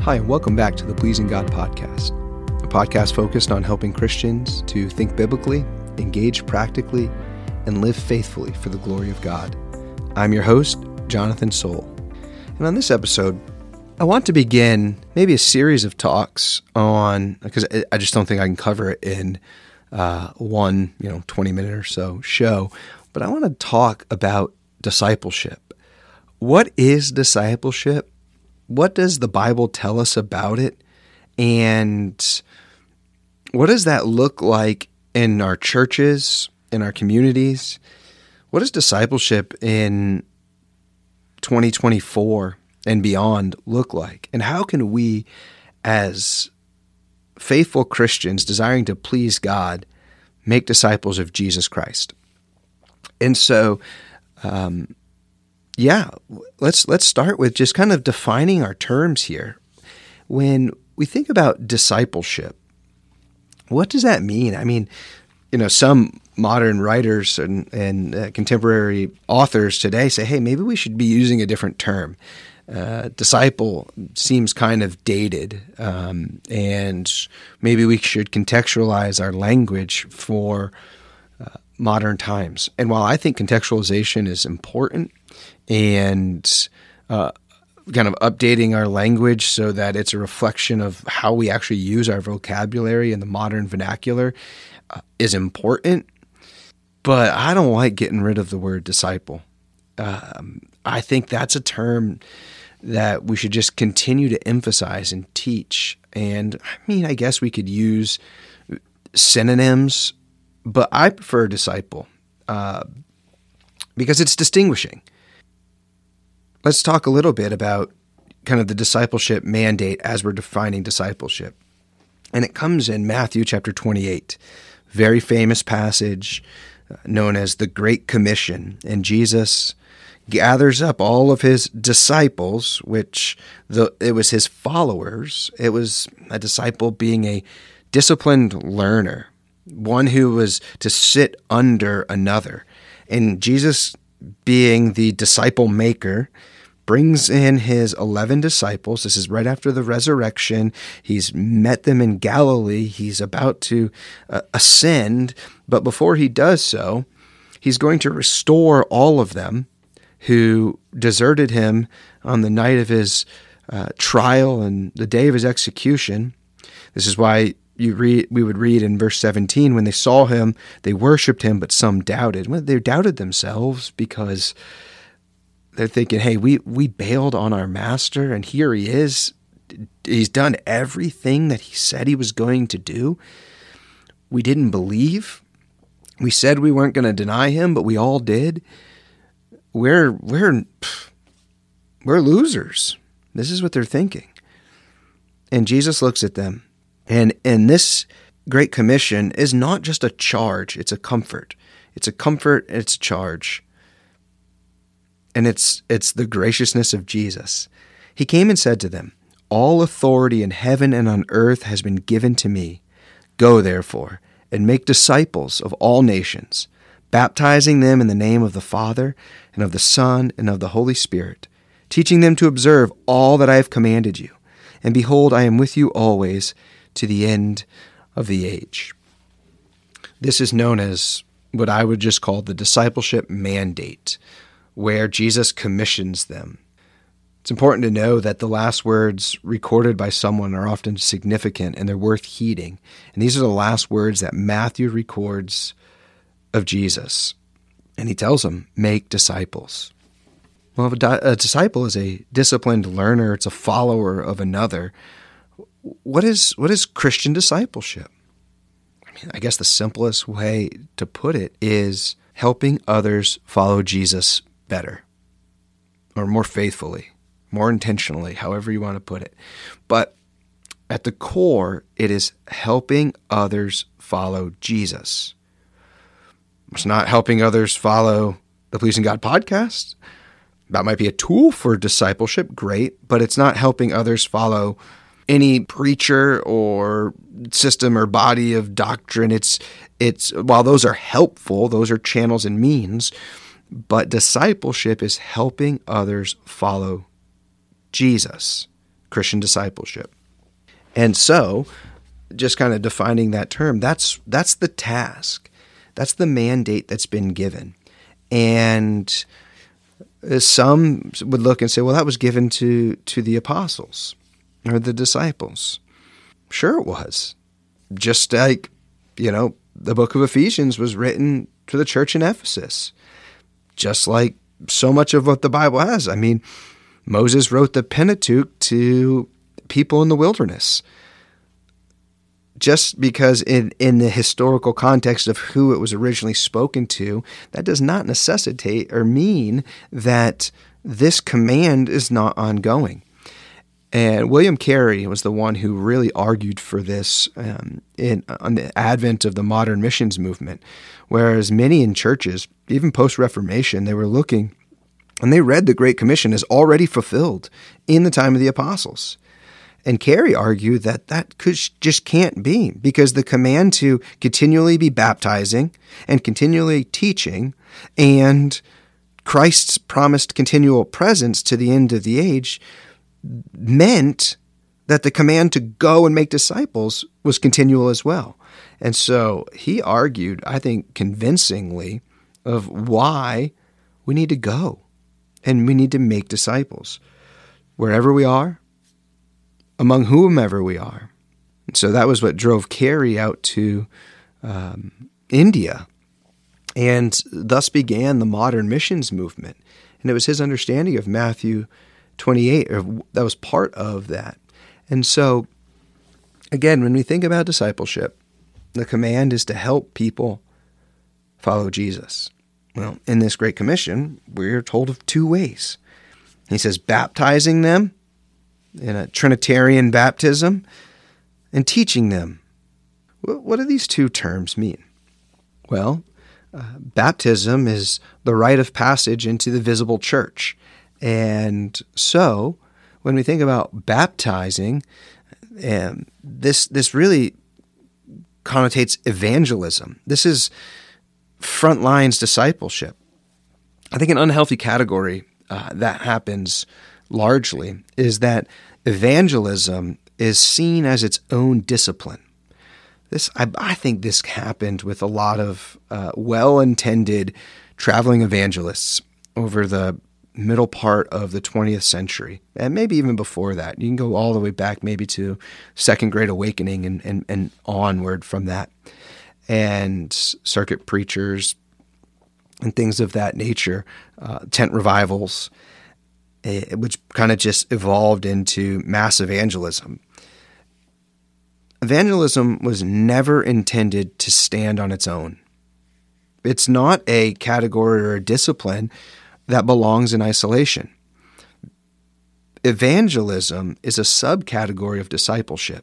Hi, and welcome back to the Pleasing God Podcast, a podcast focused on helping Christians to think biblically, engage practically, and live faithfully for the glory of God. I'm your host, Jonathan Soul. And on this episode, I want to begin maybe a series of talks on, because I just don't think I can cover it in one 20-minute or so show, but I want to talk about discipleship. What is discipleship? What does the Bible tell us about it? And what does that look like in our churches, in our communities? What does discipleship in 2024 and beyond look like? And how can we, as faithful Christians desiring to please God, make disciples of Jesus Christ? And so, let's start with just kind of defining our terms here. When we think about discipleship, what does that mean? I mean, some modern writers and contemporary authors today say, hey, maybe we should be using a different term. Disciple seems kind of dated, and maybe we should contextualize our language for modern times. And while I think contextualization is important and kind of updating our language so that it's a reflection of how we actually use our vocabulary in the modern vernacular is important, but I don't like getting rid of the word disciple. I think that's a term that we should just continue to emphasize and teach. And I guess we could use synonyms, but I prefer disciple because it's distinguishing. Let's talk a little bit about kind of the discipleship mandate as we're defining discipleship. And it comes in Matthew chapter 28, very famous passage known as the Great Commission. And Jesus gathers up all of his disciples, which it was his followers. It was a disciple being a disciplined learner, one who was to sit under another. And Jesus, being the disciple maker, brings in his 11 disciples. This is right after the resurrection. He's met them in Galilee. He's about to ascend. But before he does so, he's going to restore all of them who deserted him on the night of his trial and the day of his execution. This is why we would read in verse 17, when they saw him, they worshiped him, but some doubted. Well, they doubted themselves because they're thinking, hey, we bailed on our master, and here he is. He's done everything that he said he was going to do. We didn't believe. We said we weren't going to deny him, but we all did. We're losers. This is what they're thinking. And Jesus looks at them. And this Great Commission is not just a charge, it's a comfort. It's a comfort, it's a charge. And it's the graciousness of Jesus. He came and said to them, "All authority in heaven and on earth has been given to me. Go, therefore, and make disciples of all nations, baptizing them in the name of the Father and of the Son and of the Holy Spirit, teaching them to observe all that I have commanded you. And behold, I am with you always to the end of the age." This is known as what I would just call the discipleship mandate, where Jesus commissions them. It's important to know that the last words recorded by someone are often significant and they're worth heeding. And these are the last words that Matthew records of Jesus. And he tells them, make disciples. Well, a disciple is a disciplined learner. It's a follower of another. What is Christian discipleship? I guess the simplest way to put it is helping others follow Jesus better, or more faithfully, more intentionally, however you want to put it. But at the core, it is helping others follow Jesus. It's not helping others follow the Pleasing God podcast. That might be a tool for discipleship, great, but it's not helping others follow any preacher or system or body of doctrine. It's while those are helpful, those are channels and means, but discipleship is helping others follow Jesus. Christian discipleship. And so, just kind of defining that term, that's the task. That's the mandate that's been given. And some would look and say, well, that was given to the apostles or the disciples. Sure it was. Just like, the book of Ephesians was written to the church in Ephesus. Just like so much of what the Bible has. I mean, Moses wrote the Pentateuch to people in the wilderness. Just because in the historical context of who it was originally spoken to, that does not necessitate or mean that this command is not ongoing. And William Carey was the one who really argued for this on the advent of the modern missions movement, whereas many in churches, even post-Reformation, they were looking and they read the Great Commission as already fulfilled in the time of the apostles. And Carey argued that just can't be, because the command to continually be baptizing and continually teaching and Christ's promised continual presence to the end of the age meant that the command to go and make disciples was continual as well. And so he argued, I think convincingly, of why we need to go and we need to make disciples wherever we are, among whomever we are. And so that was what drove Carey out to India, and thus began the modern missions movement. And it was his understanding of Matthew 28 that was part of that. And so, again, when we think about discipleship, the command is to help people follow Jesus. Well, in this Great Commission, we're told of two ways. He says, baptizing them in a Trinitarian baptism, and teaching them. What do these two terms mean? Well, baptism is the rite of passage into the visible church. And so, when we think about baptizing, this really connotates evangelism. This is front lines discipleship. I think an unhealthy category that happens largely is that evangelism is seen as its own discipline. I think this happened with a lot of well-intended traveling evangelists over the middle part of the 20th century, and maybe even before that. You can go all the way back maybe to Second Great Awakening and onward from that, and circuit preachers and things of that nature, tent revivals, which kind of just evolved into mass evangelism. Evangelism was never intended to stand on its own. It's not a category or a discipline that belongs in isolation. Evangelism is a subcategory of discipleship.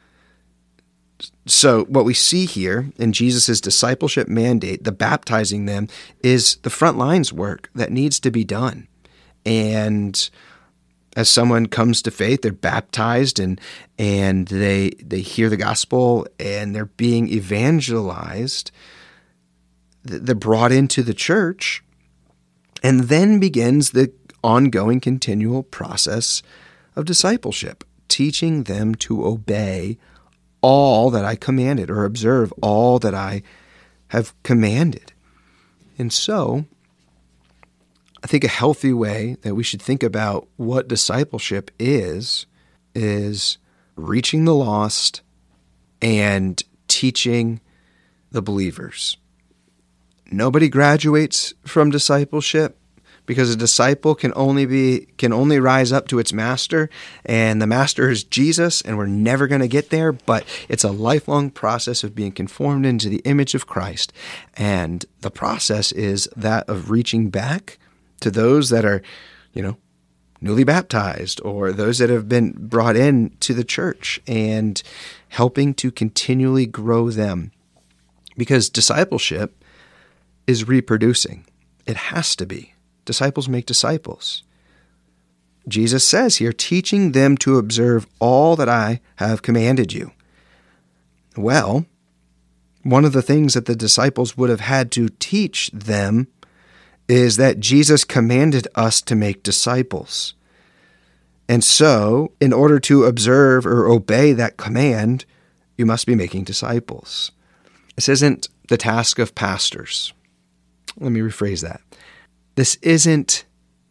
So what we see here in Jesus' discipleship mandate, the baptizing them, is the front lines work that needs to be done. And as someone comes to faith, they're baptized and they hear the gospel and they're being evangelized. They're brought into the church, and then begins the ongoing continual process of discipleship, teaching them to obey all that I commanded or observe all that I have commanded. And so, I think a healthy way that we should think about what discipleship is reaching the lost and teaching the believers. Nobody graduates from discipleship, because a disciple can only rise up to its master, and the master is Jesus, and we're never going to get there, but it's a lifelong process of being conformed into the image of Christ. And the process is that of reaching back to those that are, newly baptized, or those that have been brought in to the church, and helping to continually grow them. Because discipleship is reproducing. It has to be. Disciples make disciples. Jesus says here, teaching them to observe all that I have commanded you. Well, one of the things that the disciples would have had to teach them is that Jesus commanded us to make disciples. And so, in order to observe or obey that command, you must be making disciples. This isn't the task of pastors. Let me rephrase that. This isn't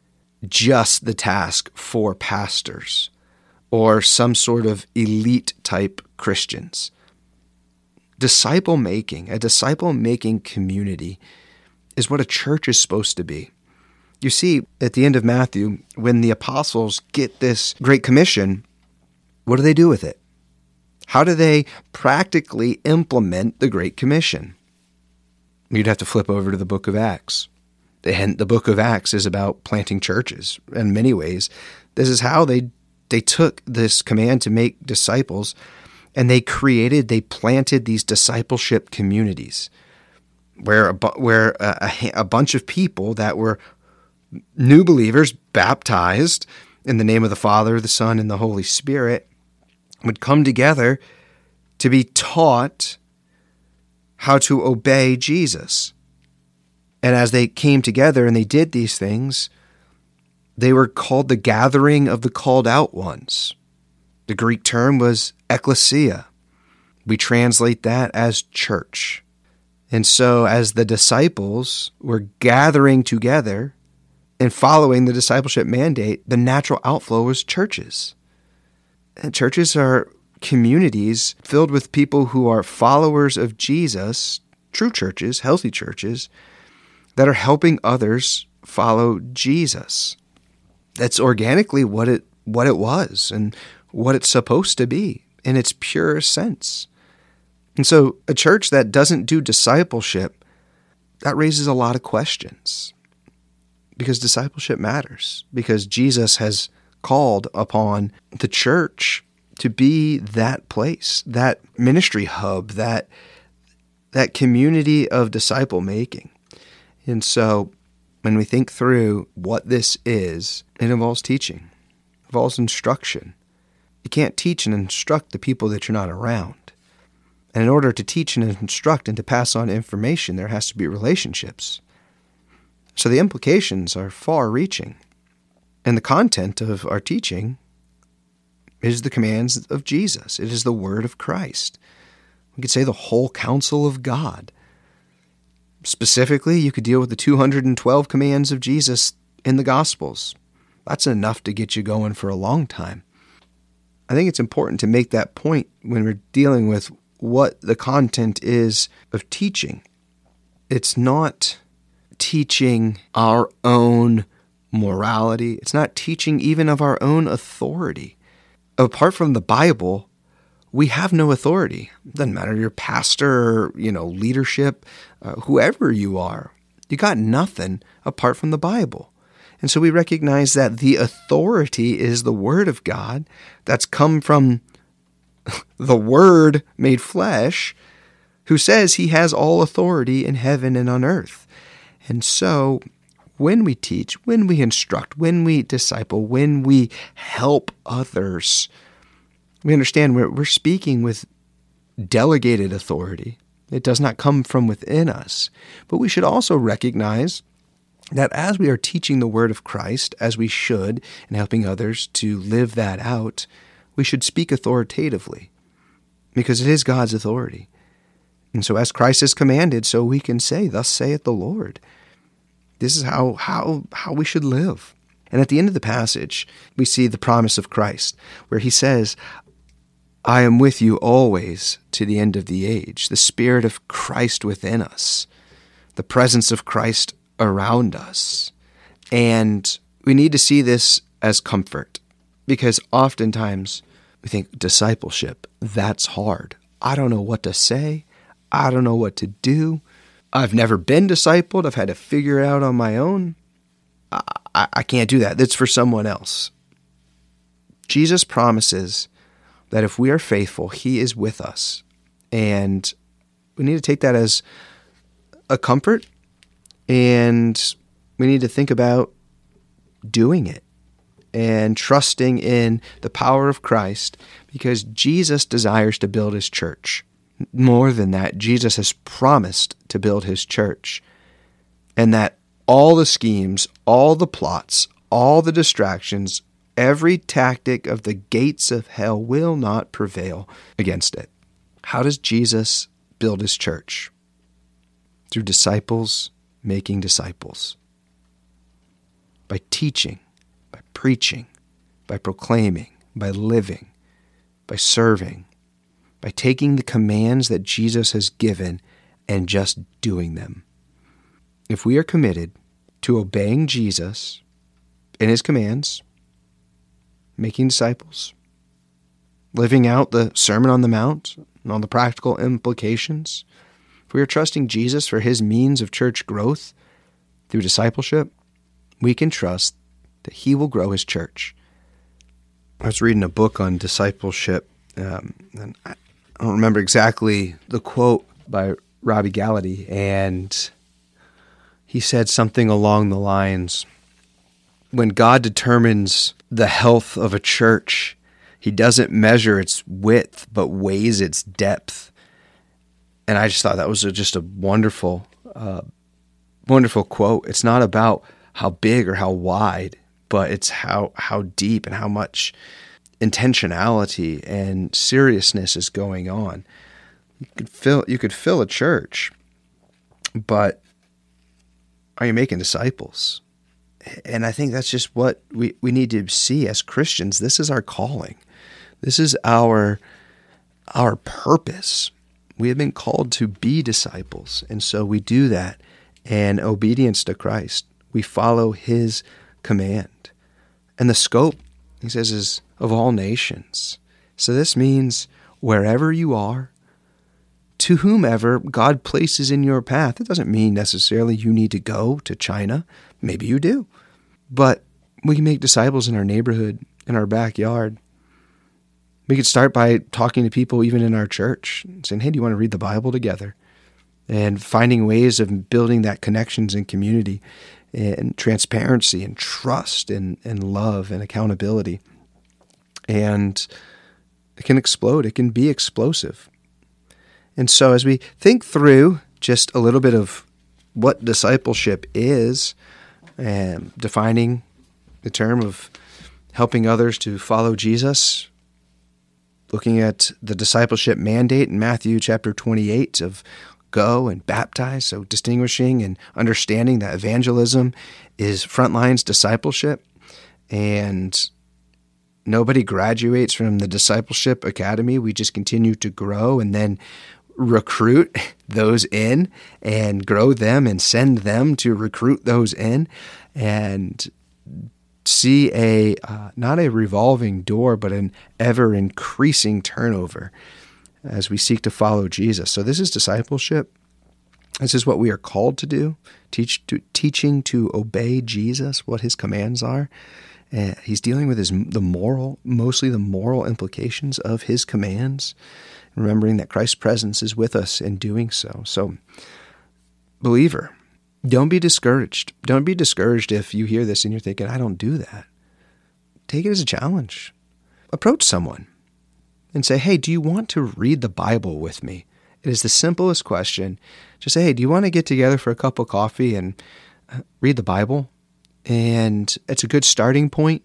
just the task for pastors or some sort of elite type Christians. A disciple-making community is what a church is supposed to be. You see, at the end of Matthew, when the apostles get this Great Commission, what do they do with it? How do they practically implement the Great Commission? You'd have to flip over to the book of Acts. The book of Acts is about planting churches. In many ways, this is how they took this command to make disciples, and they planted these discipleship communities where a bunch of people that were new believers baptized in the name of the Father, the Son, and the Holy Spirit would come together to be taught how to obey Jesus. And as they came together and they did these things, they were called the gathering of the called out ones. The Greek term was ekklesia. We translate that as church. And so as the disciples were gathering together and following the discipleship mandate, the natural outflow was churches. And churches are communities filled with people who are followers of Jesus, true churches, healthy churches, that are helping others follow Jesus. That's organically what it was and what it's supposed to be in its purest sense. And so a church that doesn't do discipleship, that raises a lot of questions, because discipleship matters, because Jesus has called upon the church to be that place, that ministry hub, that community of disciple making. And so when we think through what this is, it involves teaching, it involves instruction. You can't teach and instruct the people that you're not around. And in order to teach and instruct and to pass on information, there has to be relationships. So the implications are far-reaching. And the content of our teaching is the commands of Jesus. It is the word of Christ. We could say the whole counsel of God. Specifically, you could deal with the 212 commands of Jesus in the Gospels. That's enough to get you going for a long time. I think it's important to make that point when we're dealing with what the content is of teaching. It's not teaching our own morality. It's not teaching even of our own authority. Apart from the Bible, we have no authority. It doesn't matter your pastor or, leadership, whoever you are. You got nothing apart from the Bible. And so we recognize that the authority is the Word of God that's come from the Word made flesh, who says he has all authority in heaven and on earth. And so when we teach, when we instruct, when we disciple, when we help others, we understand we're speaking with delegated authority. It does not come from within us. But we should also recognize that as we are teaching the word of Christ, as we should, and helping others to live that out, we should speak authoritatively, because it is God's authority. And so as Christ has commanded, so we can say, "Thus saith the Lord." This is how we should live. And at the end of the passage, we see the promise of Christ, where he says, "I am with you always to the end of the age." The Spirit of Christ within us, the presence of Christ around us. And we need to see this as comfort, because oftentimes we think discipleship, that's hard. I don't know what to say. I don't know what to do. I've never been discipled. I've had to figure it out on my own. I can't do that. That's for someone else. Jesus promises that if we are faithful, he is with us. And we need to take that as a comfort, and we need to think about doing it and trusting in the power of Christ, because Jesus desires to build his church. More than that, Jesus has promised to build his church, and that all the schemes, all the plots, all the distractions, every tactic of the gates of hell will not prevail against it. How does Jesus build his church? Through disciples making disciples. By teaching, by preaching, by proclaiming, by living, by serving, by taking the commands that Jesus has given and just doing them. If we are committed to obeying Jesus and his commands, making disciples, living out the Sermon on the Mount and all the practical implications, if we are trusting Jesus for his means of church growth through discipleship, we can trust that he will grow his church. I was reading a book on discipleship, and I don't remember exactly the quote by Robbie Gallaty, and he said something along the lines, when God determines the health of a church, he doesn't measure its width, but weighs its depth. And I just thought that was just a wonderful, wonderful quote. It's not about how big or how wide, but it's how deep and how much intentionality and seriousness is going on. You could fill a church, but are you making disciples? And I think that's just what we need to see as Christians. This is our calling. This is our purpose. We have been called to be disciples, and so we do that in obedience to Christ. We follow his command. And the scope, he says, is of all nations. So this means wherever you are, to whomever God places in your path. It doesn't mean necessarily you need to go to China. Maybe you do. But we can make disciples in our neighborhood, in our backyard. We could start by talking to people even in our church, saying, hey, do you want to read the Bible together? And finding ways of building that connections and community and transparency and trust and love and accountability. And it can explode. It can be explosive. And so as we think through just a little bit of what discipleship is, and defining the term of helping others to follow Jesus, looking at the discipleship mandate in Matthew chapter 28 of go and baptize, so distinguishing and understanding that evangelism is frontlines discipleship, and nobody graduates from the discipleship academy. We just continue to grow and then recruit those in and grow them and send them to recruit those in, and see a not a revolving door, but an ever increasing turnover as we seek to follow Jesus. So this is discipleship. This is what we are called to do, teaching to obey Jesus, what his commands are. He's dealing with mostly the moral implications of his commands, remembering that Christ's presence is with us in doing so. So, believer, don't be discouraged. Don't be discouraged if you hear this and you're thinking, I don't do that. Take it as a challenge. Approach someone and say, hey, do you want to read the Bible with me? It is the simplest question. Just say, hey, do you want to get together for a cup of coffee and read the Bible? And it's a good starting point,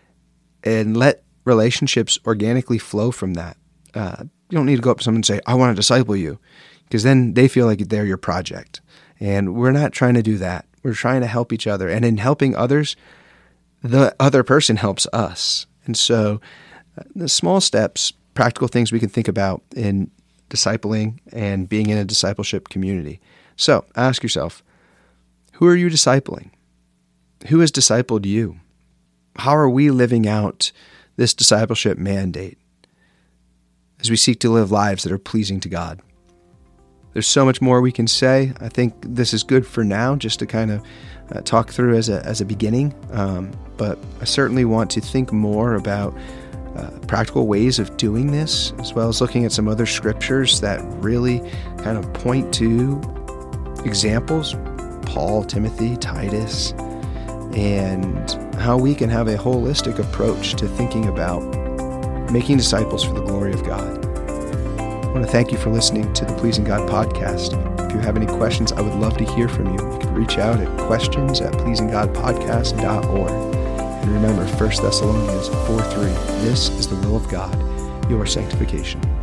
and let relationships organically flow from that. You don't need to go up to someone and say, I want to disciple you, because then they feel like they're your project. And we're not trying to do that. We're trying to help each other. And in helping others, the other person helps us. And so the small steps, practical things we can think about in discipling and being in a discipleship community. So ask yourself, who are you discipling? Who has discipled you? How are we living out this discipleship mandate as we seek to live lives that are pleasing to God? There's so much more we can say. I think this is good for now, just to kind of talk through as a beginning. But I certainly want to think more about practical ways of doing this, as well as looking at some other scriptures that really kind of point to examples, Paul, Timothy, Titus, and how we can have a holistic approach to thinking about making disciples for the glory of God. I want to thank you for listening to the Pleasing God podcast. If you have any questions, I would love to hear from you. You can reach out at questions@pleasinggodpodcast.org. And remember 1 Thessalonians 4:3, this is the will of God, your sanctification.